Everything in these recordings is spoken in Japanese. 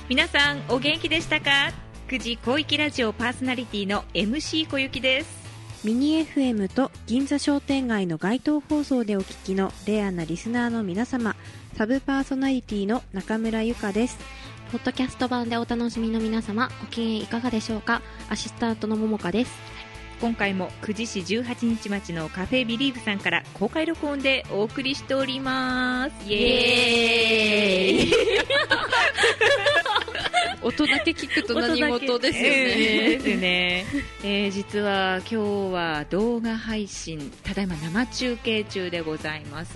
皆さんお元気でしたか？9時広域ラジオパーソナリティの MC 小雪です。 ミニ FM と銀座商店街の街頭放送でお聞きのレアなリスナーの皆様、サブパーソナリティの中村ゆかです。 ポッドキャスト版でお楽しみの皆様、ご機嫌いかがでしょうか？アシスタントのももかです。 今回も9時市18日町のカフェビリーブさんから公開録音でお送りしております。イエーイ音だけ聞くと何事ですよね。 ですね。実は今日は動画配信、ただいま生中継中でございます。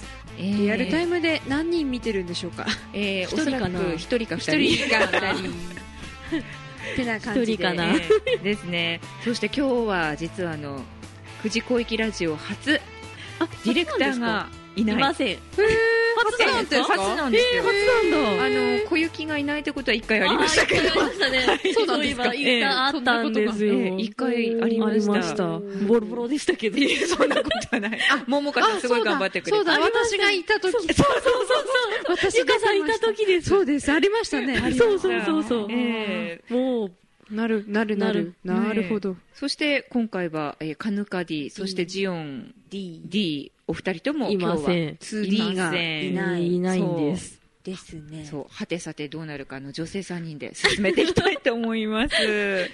リアルタイムで何人見てるんでしょうか？ おそらく1人か2人。 1人か2人ってな感じで、 かなですね。そして今日は実は9時広域ラジオ初ディレクターがいない。 いません。 初なんですか？ 初なんですよ。 初なんだ。 小雪がいないってことは1回ありましたけど。 ありましたね。 そうなんですか？ あったんですよ。 1回ありました。 ボロボロでしたけど。 そんなことはない。桃香さんすごい頑張ってくれた。 そうだ、私がいた時。そう私がさんいた時です。 そうです、ありましたね。 そう。もうなるほど。 そして今回はカヌカ D、そしてジオン D、お二人とも今日は 2D がいないんです。 ですね。 そう、はてさてどうなるか女性3人で進めていきたいと思います。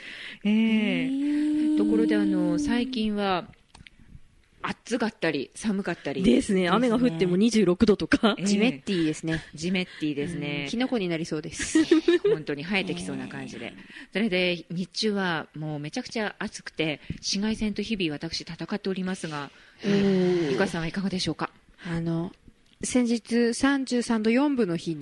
ところで最近は暑かったり寒かったりですね。雨が降っても26度とか、 ジメッティですね。 ジメッティですね。 キノコになりそうです。 本当に生えてきそうな感じで、それで日中はもうめちゃくちゃ暑くて紫外線と日々私戦っておりますが、ゆかさんはいかがでしょうか？ 先日33度4分の日に、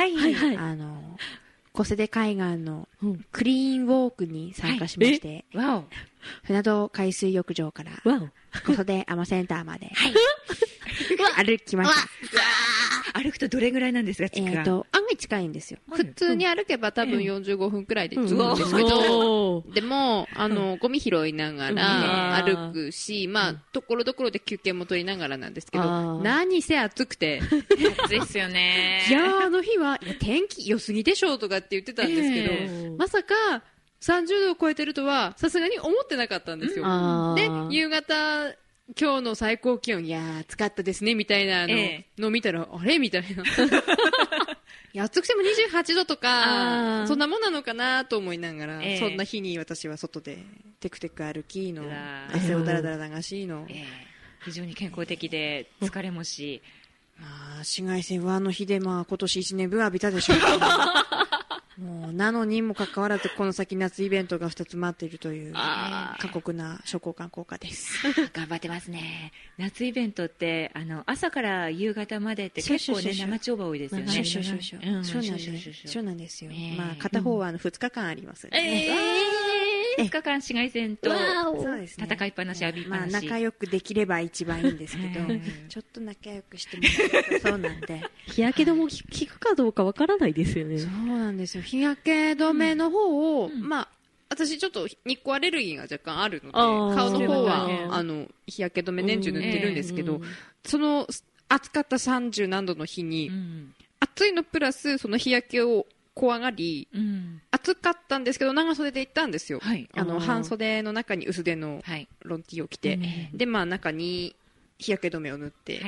小瀬出海岸のクリーンウォークに参加しまして、 わお、 船戸海水浴場から小袖アマセンターまで歩きました。 歩くとどれぐらいなんですか？ 案外近いんですよ。普通に歩けば多分45分くらいで着くんですけうど、でもゴミ拾いながら歩くし、まあところどころで休憩も取りながらなんですけど、何せ暑くて暑いっすよね。 いや、あの日はいや天気良すぎでしょうとかって言ってたんですけど、まさか30度を超えてるとはさすがに思ってなかったんですよ。で、夕方今日の最高気温、いやー暑かったですねみたいなのを見たら、あれみたいな。いや、暑くても28度とかそんなもんなのかなと思いながら、そんな日に私は外でテクテク歩きの、汗をだらだら流しの、 非常に健康的で疲れもし、 紫外線はあの日で今年1年分浴びたでしょうもうなのにもかかわらずこの先夏イベントが2つ待っているという過酷な諸交換効果です。 頑張ってますね。夏イベントって朝から夕方までって結構ね生丁場多いですよね。 そうなんですよ。まあ片方は2日間ありますね。 2日間紫外線と戦いっぱなし浴びっぱなし、 まあ仲良くできれば一番いいんですけど、ちょっと仲良くしてもらうとそうなんで日焼け止めも効くかどうかわからないですよね。 そうなんですよ。日焼け止めの方を、まあ私ちょっと日光アレルギーが若干あるので、顔の方は日焼け止め年中塗ってるんですけど、その暑かった30何度の日に、暑いのプラスその日焼けを怖がり、暑かったんですけど長袖で行ったんですよ。半袖の中に薄手のロンティーを着て、でまあ中に日焼け止めを塗って、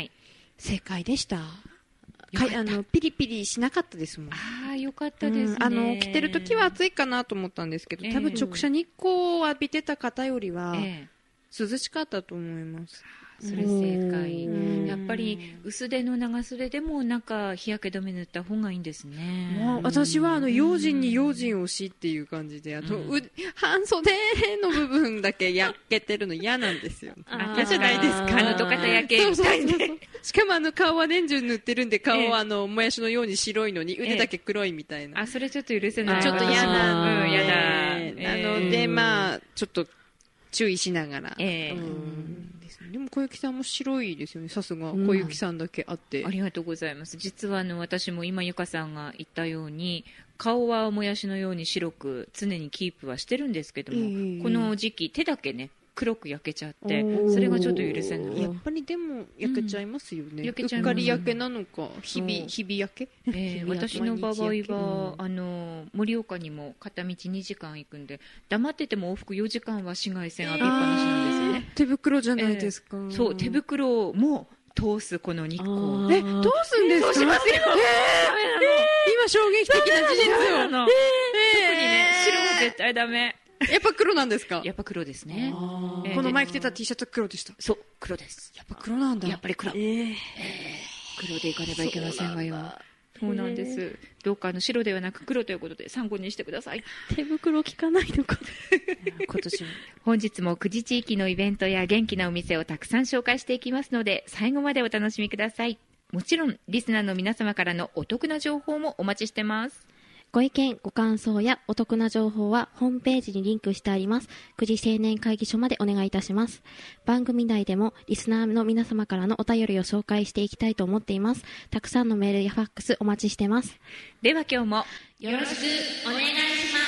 正解でした。ピリピリしなかったですもん。 よかったですね。 着てる時は暑いかなと思ったんですけど、多分直射日光を浴びてた方よりは涼しかったと思います。 それ正解。やっぱり薄手の長袖でもなんか日焼け止め塗った方がいいんですね。 私は用心に用心をしっていう感じで、半袖の部分だけ焼けてるの嫌なんですよ。 嫌じゃないですか。土方焼けみたいで。 しかも顔は年中塗ってるんで、顔はもやしのように白いのに腕だけ黒いみたいな。 それちょっと許せない。 ちょっと嫌な。 嫌だ。 なのでまあちょっと注意しながら。でも小雪さんも白いですよね。さすが小雪さんだけあって、 ありがとうございます。実は私も今ゆかさんが言ったように顔はもやしのように白く常にキープはしてるんですけども、この時期手だけね黒く焼けちゃってそれがちょっと許せない。 やっぱりでも焼けちゃいますよね、 焼けちゃいます。 うっかり焼けなのか日々焼け、 私の場合は盛岡にも片道2時間行くんで黙ってても往復4時間は紫外線浴びっぱなしなんですよね。 手袋じゃないですか、 そう手袋も通すこの日光。 通すんですか？ 通しますよ。 今衝撃的な事実を、 特にね白は絶対ダメ。 やっぱ黒なんですか？ やっぱ黒ですね。 この前着てた T シャツは黒でした。 そう黒です。 やっぱ黒なんだ。 やっぱり黒、黒でいかねばいけませんわよ。そうなんです。どうか白ではなく黒ということで参考にしてください。 手袋効かないのか今年も本日も久慈地域のイベントや元気なお店をたくさん紹介していきますので最後までお楽しみください。もちろんリスナーの皆様からのお得な情報もお待ちしてます。 ご意見、ご感想やお得な情報はホームページにリンクしてあります久慈青年会議所までお願いいたします。番組内でもリスナーの皆様からのお便りを紹介していきたいと思っています。たくさんのメールやファックスお待ちしてます。 では今日もよろしくお願いします。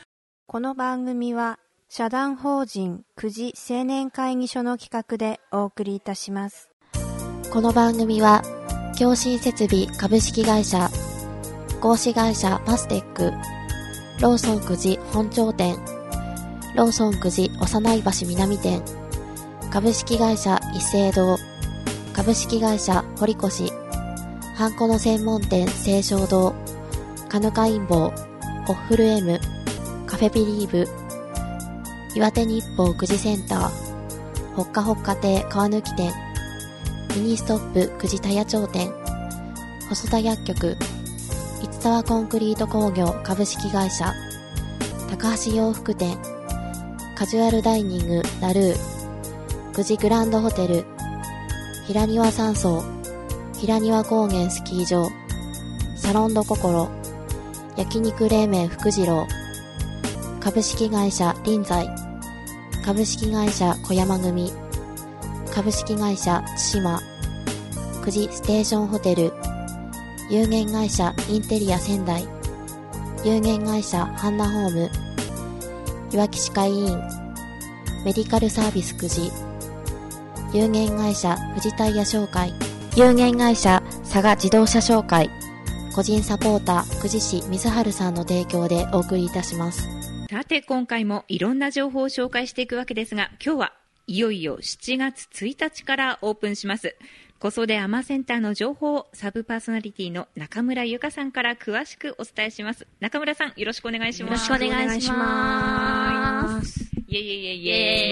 この番組は社団法人久慈青年会議所の企画でお送りいたします。 この番組は共振設備株式会社、合資会社パステック、ローソン久慈本町店、ローソン久慈幼い橋南店、株式会社一斉堂、株式会社堀越、ハンコの専門店清正堂、カヌカインボウ、オッフル M、カフェビリーブ、岩手日報久慈センター、ほっかほっか亭川抜店、ミニストップ久慈田屋町店、細田薬局、市沢コンクリート工業株式会社、高橋洋服店、カジュアルダイニングラルー、久慈グランドホテル、平庭山荘、平庭高原スキー場、サロンドココロ、焼肉冷麺福次郎、株式会社臨済、株式会社小山組、株式会社千島、久慈ステーションホテル、有限会社インテリア仙台、有限会社ハンナホーム、いわき歯科医院、メディカルサービス久慈、有限会社富士タイヤ商会、有限会社佐賀自動車商会、個人サポーター久慈市水春さんの提供でお送りいたします。 さて今回もいろんな情報を紹介していくわけですが今日はいよいよ7月1日からオープンします子育てアマセンターの情報をサブパーソナリティの中村由香さんから詳しくお伝えします。中村さんよろしくお願いします。 よろしくお願いします。 イエイイエイイエイ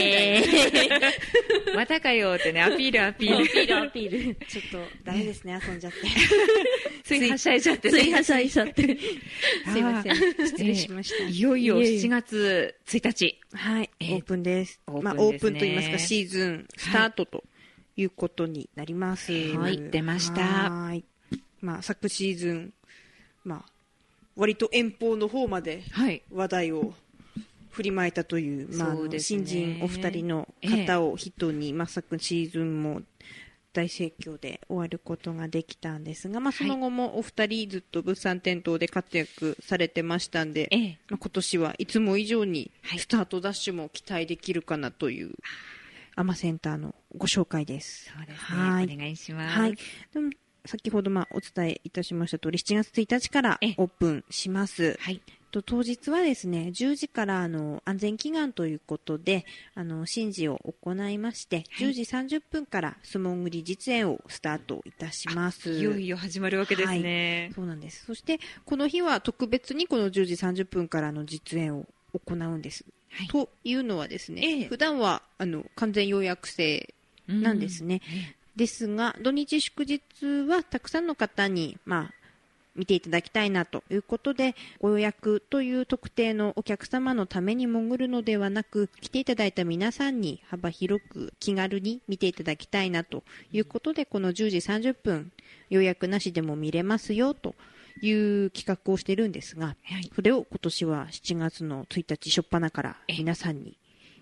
またかよってねアピールアピールちょっとダメですね遊んじゃってついはしゃいじゃってすいませんすいません失礼しました。 いよいよ7月1日はい、オープンです。 オープンですね。 オープンといいますかシーズンスタートということになります。 はい、出ました。 はい。昨シーズン、割と遠方の方まで話題を振りまいたという、新人お二人の方を筆頭に、昨シーズンも大盛況で終わることができたんですが、その後もお二人ずっと物産展等で活躍されてましたんで、今年はいつも以上にスタートダッシュも期待できるかなという、アマセンターのご紹介です。 そうですね。はい、お願いします。はい。 でも先ほどお伝えいたしました通り、7月1日からオープンします。はい。当日はですね、10時から安全祈願ということで、神事を行いまして、10時30分から相撲繰り実演をスタートいたします。 いよいよ始まるわけですね。 はい、そうなんです。そして、この日は特別にこの10時30分からの実演を行うんです。はい、というのはですね、普段は完全予約制なんですね。ですが、土日祝日はたくさんの方に、見ていただきたいなということで、ご予約という特定のお客様のために潜るのではなく、来ていただいた皆さんに幅広く気軽に見ていただきたいなということで、この10時30分予約なしでも見れますよという企画をしているんですが、それを今年は7月の1日初っ端から皆さんに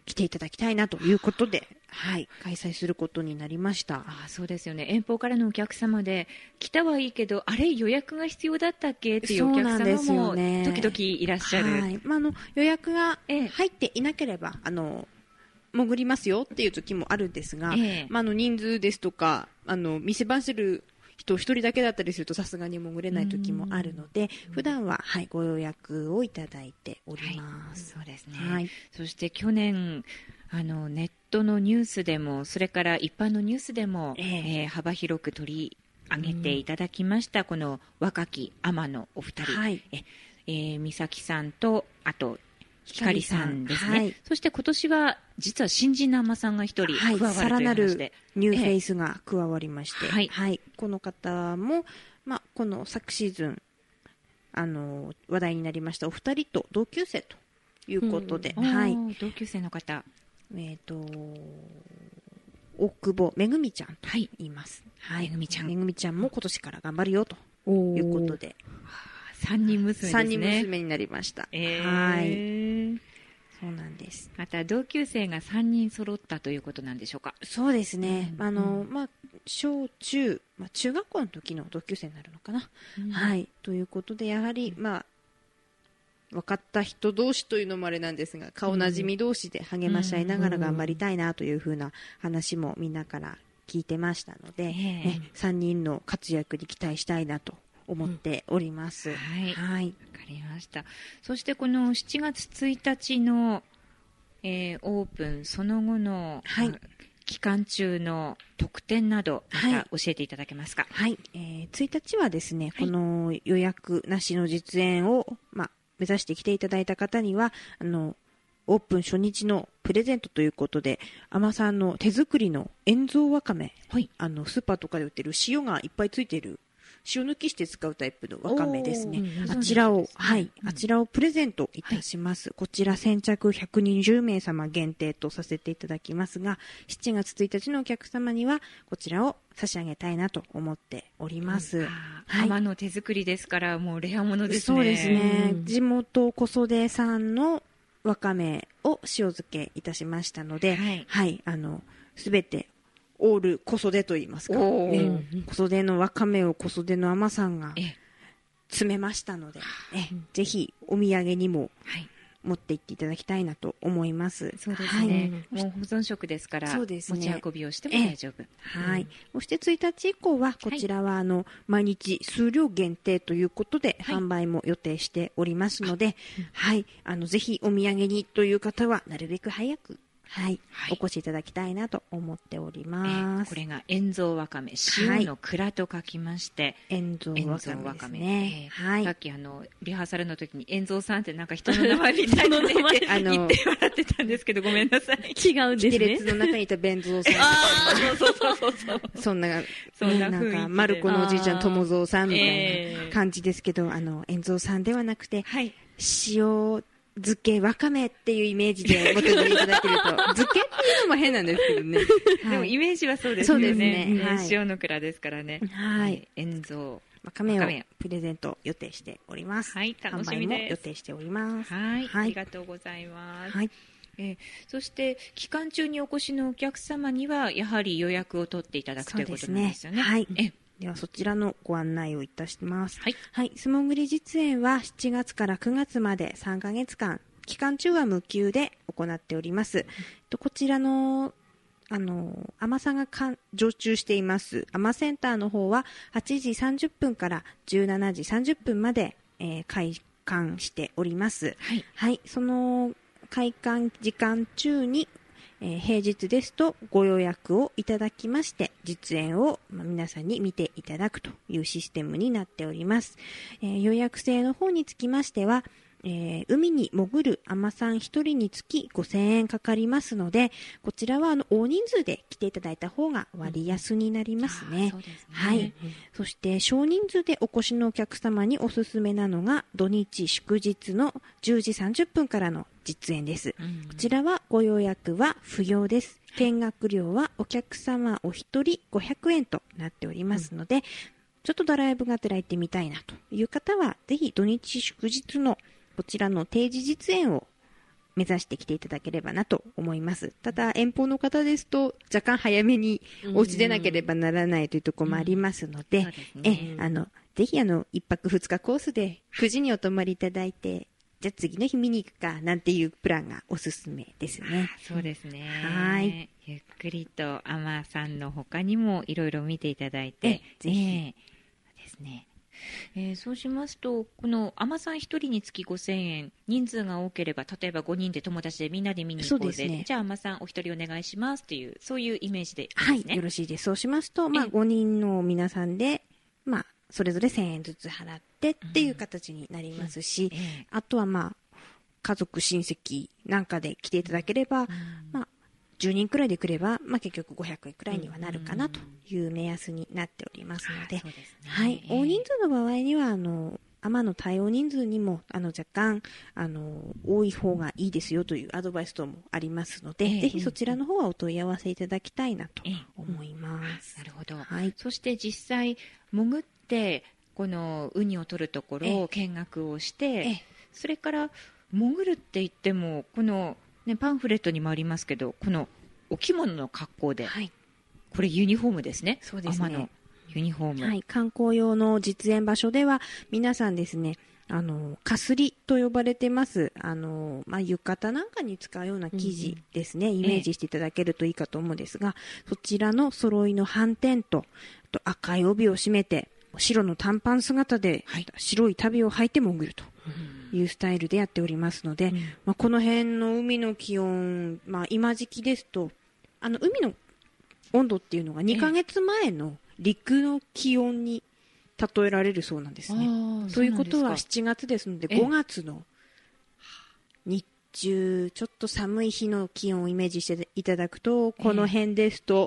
来ていただきたいなということで、はい、開催することになりました。 そうですよね。遠方からのお客様で来たはいいけど、あれ予約が必要だったっけっていうお客様も時々いらっしゃる。 はい、予約が入っていなければ、潜りますよっていう時もあるんですが、人数ですとか店番してる人一人だけだったりするとさすがに潜れない時もあるので、普段は、はい、ご予約をいただいております。 そうですね。 はい、 そして去年ネットのニュースでも、それから一般のニュースでも、幅広く取り上げていただきました、この若き海女のお二人、はい、美咲さんとあと光さんですね、はい、そして今年は実は新人の海女さんが一人加わるという話で、さらなるニューフェイスが加わりまして、はいはい、この方も、この昨シーズン話題になりましたお二人と同級生ということで、はい、 同級生の方、 大久保めぐみちゃんと言います、はい、めぐみちゃんも今年から頑張るよということで、 三人娘ですね。 三人娘になりました。はい。そうなんです。 また同級生が3人揃ったということなんでしょうか。 そうですね。小中、中学校の時の同級生になるのかな。はい。ということで、やはり、分かった人同士というのもあれなんですが、顔なじみ同士で励まし合いながら頑張りたいなというふうな話もみんなから聞いてましたので、3人の活躍に期待したいなと思っております。 はい。はい。わかりました。そしてこの7月1日の、オープンその後の、はい、期間中の特典など、また教えていただけますか。 はい。1日はですね、この予約なしの実演を、目指して来ていただいた方には、オープン初日のプレゼントということで、海女さんの手作りの塩蔵わかめ、はい、スーパーとかで売ってる塩がいっぱいついている塩抜きして使うタイプのわかめですね。あちらをプレゼントいたします。こちら先着120名様限定とさせていただきますが、7月1日のお客様にはこちらを差し上げたいなと思っております。 海女の手作りですから、もうレアものですね。 そうですね。地元小袖産のわかめを塩漬けいたしましたので、はい、すべてオール小袖と言いますか、小袖のわかめを小袖の海女さんが詰めましたので、ぜひお土産にも持って行っていただきたいなと思います。 そうですね。もう保存食ですから、持ち運びをしても大丈夫。 はい。そして1日以降は、こちらは毎日数量限定ということで、販売も予定しておりますので、はい。ぜひお土産にという方は、なるべく早く、はい、お越しいただきたいなと思っております。 これが塩蔵わかめ、塩の蔵と書きまして、 塩蔵わかめですね。 さっきリハーサルの時に塩蔵さんってなんか人の名前みたいなので言って笑ってたんですけど、ごめんなさい。 違うんですね。キテレツの中にいた弁蔵さん。そう。そんななんか、マルコのおじいちゃん、友蔵さんみたいな感じですけど、塩蔵さんではなくて、塩漬けわかめっていうイメージで持っていただけると、漬けっていうのも変なんですけどね。 でもイメージはそうですよね。そうですね。塩の蔵ですからね。 はい。 塩蔵わかめをプレゼント予定しております。 はい、楽しみです。 販売も予定しております。 はい、ありがとうございます。はい。そして期間中にお越しのお客様にはやはり予約を取っていただくということなんですよね。 はい。ではそちらのご案内をいたします。はい。素潜り実演は7月から9月まで3ヶ月間、期間中は無給で行っております。こちらの海女さんが常駐しています海女センターの方は8時30分から17時30分まで、開館しております。はい。その開館時間中に平日ですとご予約をいただきまして実演を皆さんに見ていただくというシステムになっております。予約制の方につきましては、海に潜る海女さん1人につき5000円かかりますので、こちらは大人数で来ていただいた方が割安になりますね。そうですね。はい。そして少人数でお越しのお客様におすすめなのが土日祝日の10時30分からの実演です。こちらはご予約は不要です。見学料はお客様お一人500円となっておりますので、ちょっとドライブがてら行ってみたいなという方はぜひ土日祝日のこちらの定時実演を目指してきていただければなと思います。ただ遠方の方ですと若干早めにお家出なければならないというところもありますので、ぜひ1泊2日コースで9時にお泊まりいただいて、じゃあ次の日見に行くかなんていうプランがおすすめですね。 そうですね。 はい。 ゆっくりとアマさんの他にもいろいろ見ていただいて、 ぜひですね。そうしますと、このアマさん1人につき5000円、人数が多ければ、例えば5人で友達でみんなで見に行こうぜ、じゃあアマさんお一人お願いしますっていう、そういうイメージでいいですね。 はい、よろしいです。そうしますと、5人の皆さんで、それぞれ1000円ずつ払ってっていう形になりますし、あとは家族、親戚なんかで来ていただければ、10人くらいで来れば、結局500円くらいにはなるかなという目安になっておりますので、はい、大人数の場合にはアマの対応人数にも若干多い方がいいですよというアドバイス等もありますので、ぜひそちらの方はお問い合わせいただきたいなと思います。 なるほど。 はい、 そして実際潜ってこのウニを取るところを見学をして、それから潜るって言ってもこのパンフレットにもありますけど、このお着物の格好で、これユニフォームですね。 そうですね。 アマのユニフォーム。 はい、観光用の実演場所では皆さんですね、かすりと呼ばれてます。浴衣なんかに使うような生地ですね、イメージしていただけるといいかと思うんですが、そちらの揃いの斑点と、あと赤い帯を締めて、白の短パン姿で、白い足袋を履いて潜るというスタイルでやっておりますので、この辺の海の気温、今時期ですと、海の温度っていうのが2ヶ月前の陸の気温に例えられるそうなんですね。ということは7月ですので、5月の日中、ちょっと寒い日の気温をイメージしていただくと、この辺ですと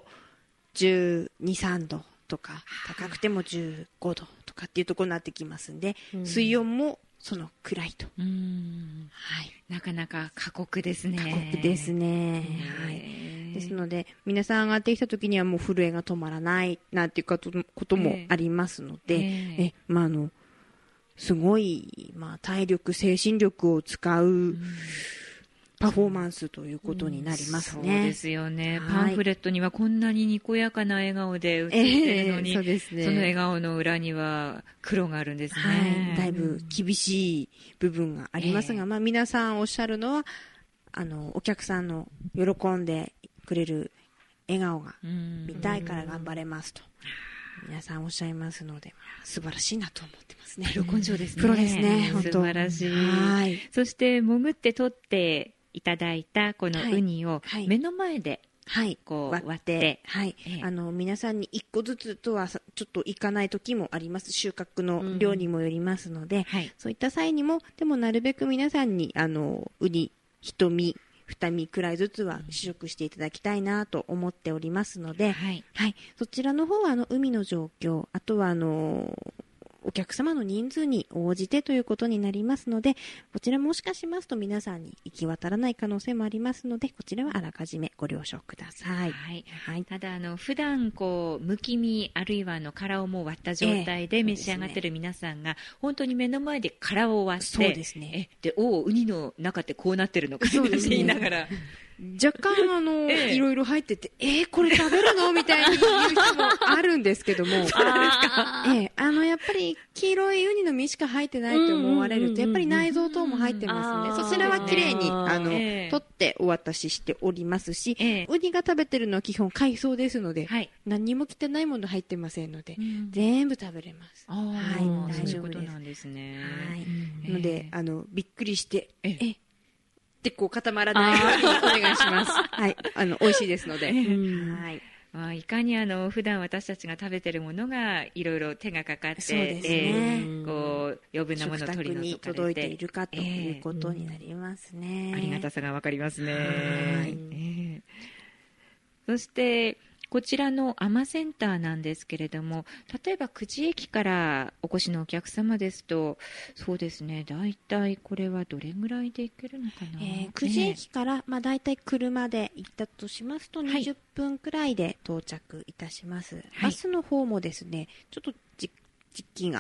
12、3度。とか高くても15度とかっていうところになってきますんで、水温もそのくらいと、 なかなか過酷ですね。 過酷ですね。ですので皆さん上がってきた時にはもう震えが止まらないなんていうこともありますので、すごい、体力精神力を使うパフォーマンスということになりますね。 そうですよね。パンフレットにはこんなににこやかな笑顔で写ってるのに、その笑顔の裏には苦労があるんですね。 だいぶ厳しい部分がありますが、皆さんおっしゃるのはお客さんの喜んでくれる笑顔が見たいから頑張れますと皆さんおっしゃいますので、素晴らしいなと思ってますね。 プロ根性ですね。 プロですね。本当素晴らしい。そして潜って取っていただいたこのウニを目の前でこう割って、 皆さんに1個ずつとはちょっといかない時もあります。収穫の量にもよりますので、そういった際にもでもなるべく皆さんにウニ1身2身くらいずつは試食していただきたいなと思っておりますので、そちらの方は海の状況、あとはお客様の人数に応じてということになりますので、こちらもしかしますと皆さんに行き渡らない可能性もありますので、こちらはあらかじめご了承ください。 ただ普段むき身あるいは殻をもう割った状態で召し上がっている皆さんが、本当に目の前で殻を割って、 そうですね。 でウニの中ってこうなってるのかって言いながら。 若干いろいろ入ってて、これ食べるのみたいに言う人もあるんですけども、やっぱり黄色いウニの身しか入ってないと思われると、やっぱり内臓等も入ってますね。そちらはきれいに取ってお渡ししておりますし、ウニが食べてるのは基本海藻ですので、何にも汚いもの入ってませんので、全部食べれます。 大丈夫です。そういうことなんですね。 なのでびっくりしてで固まらないようにお願いします。美味しいですので。 いかに普段私たちが食べてるものがいろいろ手がかかって、余分なものを取り除かれて食卓に届いているかということになりますね。 ありがたさがわかりますね。そしてこちらのアマセンターなんですけれども、例えば久慈駅からお越しのお客様ですと、そうですね、だいたいこれはどれぐらいで行けるのかな。 久慈駅からだいたい車で行ったとしますと20分くらいで到着いたします。バスの方もですね、ちょっと時期が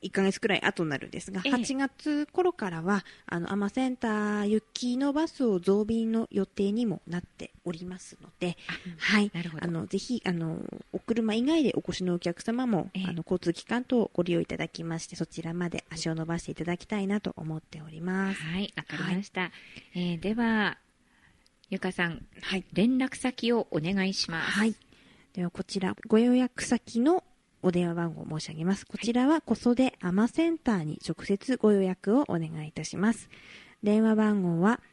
1ヶ月くらい後になるんですが、8月頃からはアマセンター行きのバスを増便の予定にもなっておりますので、はい、ぜひお車以外でお越しのお客様も交通機関等をご利用いただきまして、そちらまで足を伸ばしていただきたいなと思っております。 はい、わかりました。ではゆかさん、連絡先をお願いします。 はい、ではこちらご予約先のお電話番号を申し上げます。こちらは小袖アマセンターに直接ご予約をお願いいたします。電話番号は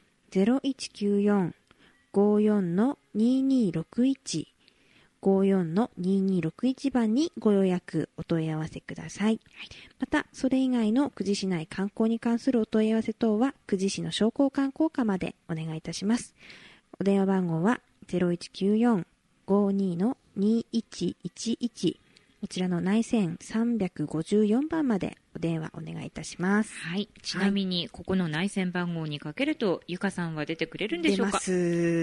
0194-54-2261 54-2261番にご予約お問い合わせください。またそれ以外の久慈市内観光に関するお問い合わせ等は久慈市の商工観光課までお願いいたします。お電話番号は 0194-52-2111 こちらの内線354番までお電話お願いいたします。 はい。ちなみに、ここの内線番号にかけると、ゆかさんは出てくれるんでしょうか？ 出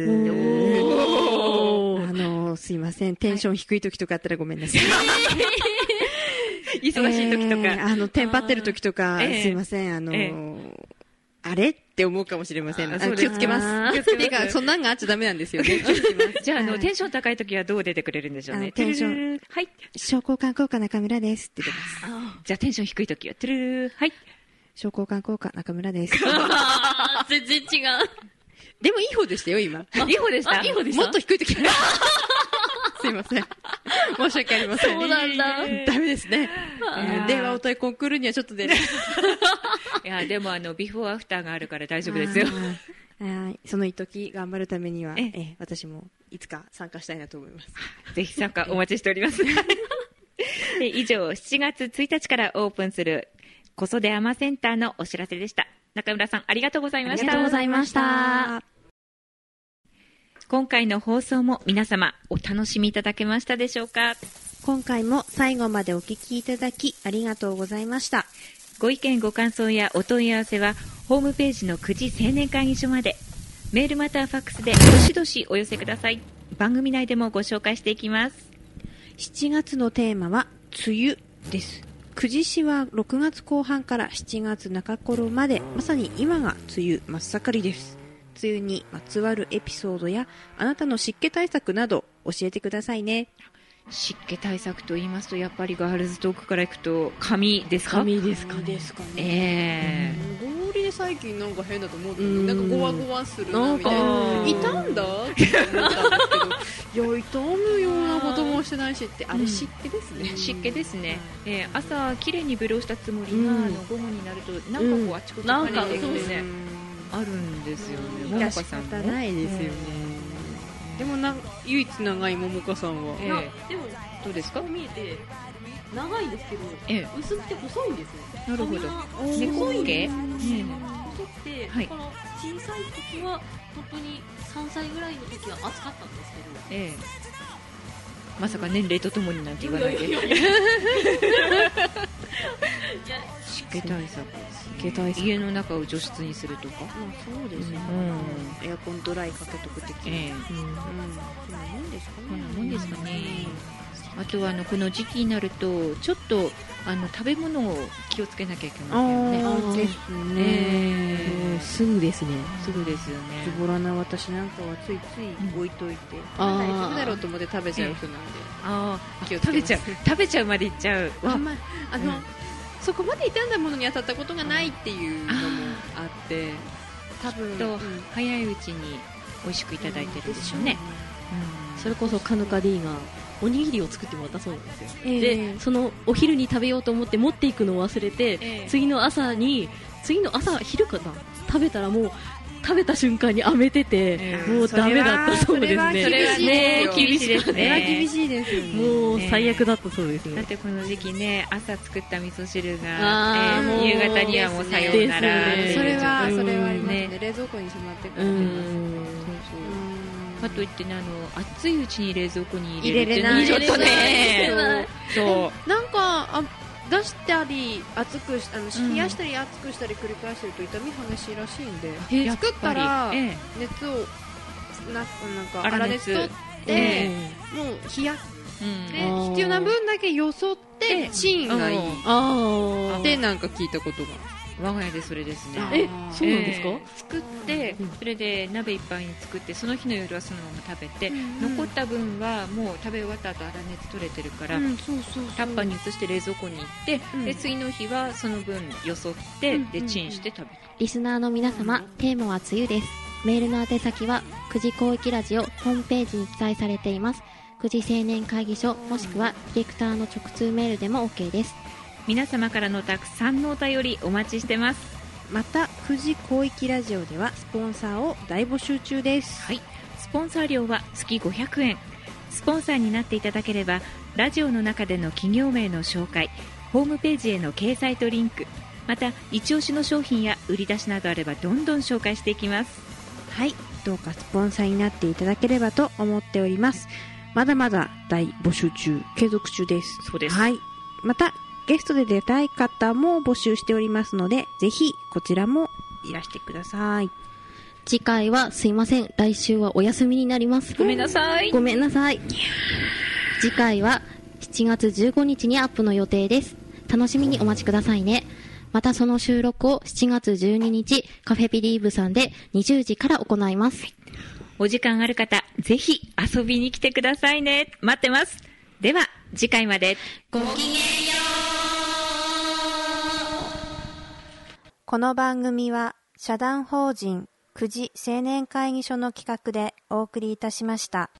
ます。すいません。テンション低い時とかあったらごめんなさい。 忙しい時とか。 テンパってる時とか、すいません。あれって思うかもしれません。気をつけます。 気をつけてか、そんなんがあっちゃダメなんですよね。 じゃあ、テンション高い時はどう出てくれるんでしょうね。 テンション。 はい。 商工観光課中村ですって出ます。 じゃあ、テンション低い時は、トゥルルはい。 商工観光課中村です。 全然違う。 でもいい方でしたよ、今。 いい方でした？ いい方でした。もっと低い時すいません。申し訳ありません。 そうなんだ。 ダメですね。電話お問いコンクールにはちょっと出ない。 いや、でもビフォーアフターがあるから大丈夫ですよ。 その一時頑張るためには、私もいつか参加したいなと思います。 ぜひ参加お待ちしております。以上、7月1日からオープンする小袖アマセンターのお知らせでした。中村さん、ありがとうございました。 ありがとうございました。 今回の放送も皆様お楽しみいただけましたでしょうか？ 今回も最後までお聞きいただきありがとうございました。 ご意見ご感想やお問い合わせはホームページの久慈青年会議所まで、メールまたはファックスでどしどしお寄せください。番組内でもご紹介していきます。 7月のテーマは梅雨です。久慈市は6月後半から7月中頃まで、まさに今が梅雨真っ盛りです。梅雨にまつわるエピソードやあなたの湿気対策など教えてくださいね。 湿気対策と言いますと、やっぱりガールズトークからいくと髪ですか？ 髪ですかね。道理で最近なんか変だと思って、なんかゴワゴワするなみたいな。傷んだって思ったんですけど、いや傷むようなこともしてないしって、あれ湿気ですね。 湿気ですね。朝綺麗にブローしたつもりが午後になるとなんかこうあちこち跳ねてきてね、あるんですよね。ももかさんもないですよね。でも唯一長いももかさんは、 でもどうですか？ こう見えて長いんですけど、薄くて細いんですよ。 なるほど。 猫毛？ 細くて、だから小さい時は本当に3歳ぐらいの時は暑かったんですけど、 まさか年齢とともになんて言わないで。湿気対策。家の中を除湿にするとか。 そうですね。エアコンドライかけとく的に。そんなもんですかね。 そんなもんですかね。あとはこの時期になるとちょっと食べ物を気をつけなきゃいけませんよね。 ですね。 すぐですね。 すぐですよね。 ズボラな私なんかはついつい置いといて、 大丈夫だろうと思って食べちゃう人なんで、 食べちゃうまでいっちゃう。 そこまで傷んだものに当たったことがないっていうのもあって、 多分早いうちに美味しくいただいてるでしょうね。 それこそカヌカ D がおにぎりを作ってもらったそうなんですよ。で、そのお昼に食べようと思って持っていくのを忘れて、次の朝昼かな、食べたらもう食べた瞬間に飴出て、もうダメだったそうですね。 それはね、厳しいですね。 厳しいですよね。 もう最悪だったそうですね。 だってこの時期ね、朝作った味噌汁が夕方にはもうさようなら。 それはありますね。冷蔵庫にしまってくれてます。 かといってね、熱いうちに冷蔵庫に入れるっていうのはちょっとね、 そうなんか出したり熱く冷やしたり熱くしたり繰り返してると痛み激しいらしいんで、作ったら熱をなんか粗熱取って、もう冷やで必要な分だけよそってチンがいいってなんか聞いたことが。 我が家でそれですね。 そうなんですか？ 作ってそれで鍋いっぱいに作ってその日の夜はそのまま食べて、残った分はもう食べ終わった後粗熱取れてるから、タッパーに移して冷蔵庫に行って、で次の日はその分よそって、でチンして食べる。 リスナーの皆様、テーマは梅雨です。メールの宛先は9時広域ラジオホームページに記載されています。9時青年会議所もしくはディレクターの直通メールでも OK です。 皆様からのたくさんのお便りお待ちしてます。 また9時広域ラジオではスポンサーを大募集中です。 はい、スポンサー料は月500円。スポンサーになっていただければラジオの中での企業名の紹介、ホームページへの掲載とリンク、また一押しの商品や売り出しなどあればどんどん紹介していきます。 はい、どうかスポンサーになっていただければと思っております。まだまだ大募集中、継続中です。 そうです。 はい、またゲストで出たい方も募集しておりますので、ぜひこちらもいらしてください。 次回はすいません、来週はお休みになります。 ごめんなさい。 ごめんなさい。次回は7月15日にアップの予定です。楽しみにお待ちくださいね。またその収録を7月12日カフェビリーブさんで20時から行います。 お時間ある方、ぜひ遊びに来てくださいね。待ってます。では次回までごきげんよう。 この番組は社団法人9時青年会議所の企画でお送りいたしました。